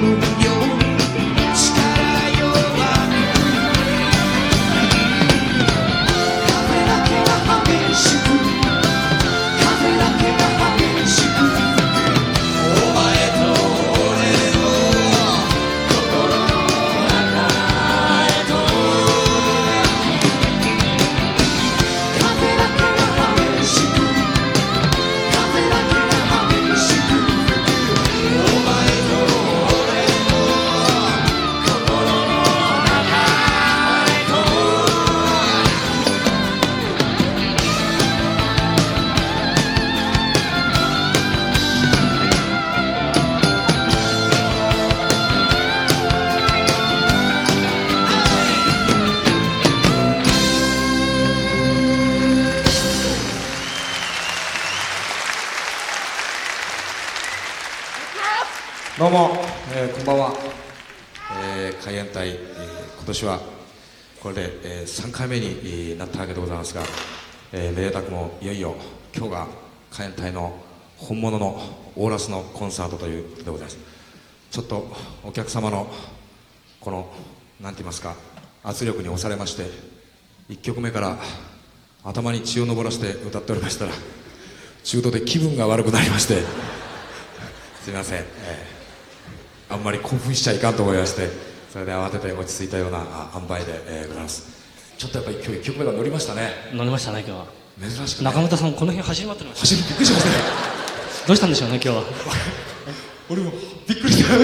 どうも、こんばんは。海援隊、今年はこれで、3回目になったわけでございますが、めでたくもいよいよ今日が海援隊の本物のオーラスのコンサートということでございます。ちょっとお客様のこのなんて言いますか、圧力に押されまして、1曲目から頭に血を上らせて歌っておりましたら、中途で気分が悪くなりましてすいません、あんまり興奮しちゃいかんと思いまして、それで慌てて落ち着いたような塩梅で、ございます。ちょっとやっぱり今日1曲目が乗りましたね。 乗りましたね、今日は。 珍しく、ね、 中村さんこの辺走り回ってました。 走りびっくりしましたね。 どうしたんでしょうね、今日は。 俺もびっくりしたい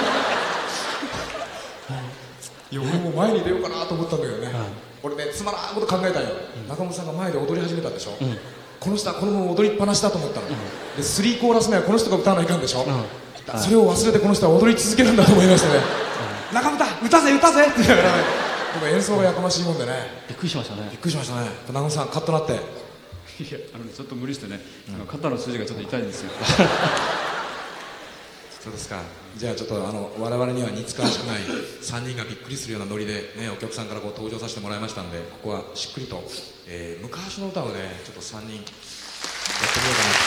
や、俺も前に出ようかなと思ったんだけどね、俺ね、つまらんこと考えたよ、中村さんが前で踊り始めたでしょ、この人はこのまま踊りっぱなしだと思ったの、で3コーラス目はこの人が歌わないかんでしょ、それを忘れてこの人は踊り続けるんだと思いましてね、中村歌ぜ歌ぜって言いながらね、僕演奏がやかましいもんでね、 びっくりしましたね。 びっくりしましたね。中村さんカッとなって、いや、 ちょっと無理してね、肩の筋がちょっと痛いんですよ。 そうですか。じゃあちょっと我々には似つかわしくない3人がびっくりするようなノリで、ね、お客さんからこう登場させてもらいましたんで、ここはしっくりと、昔の歌をねちょっと3人やってみようかな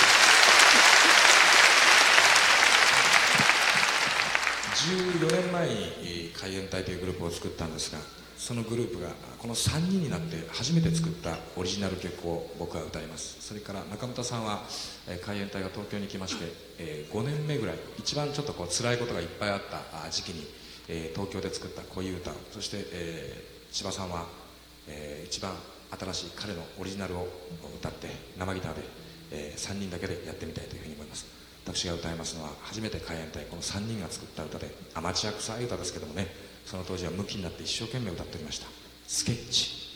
と。14年前に海援隊というグループを作ったんですが、そのグループがこの3人になって初めて作ったオリジナル曲を僕は歌います。それから中村さんは海援隊が東京に来まして、5年目ぐらい、一番ちょっとこう辛いことがいっぱいあった時期に、東京で作った恋歌を、そして、千葉さんは、一番新しい彼のオリジナルを歌って生ギターで、3人だけでやってみたいというふうに思います。私が歌いますのは初めて海援隊この3人が作った歌で、アマチュア臭い歌ですけどもね、その当時はムキになって一生懸命歌っておりました。スケッチ。